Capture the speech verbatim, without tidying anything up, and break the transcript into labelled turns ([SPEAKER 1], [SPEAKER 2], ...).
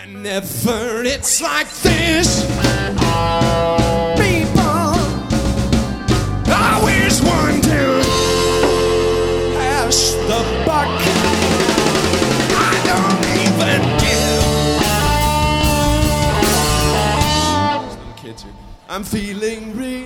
[SPEAKER 1] Never it's like this, people. I wish one to pass the buck. I don't even give. These little kids are. I'm feeling real.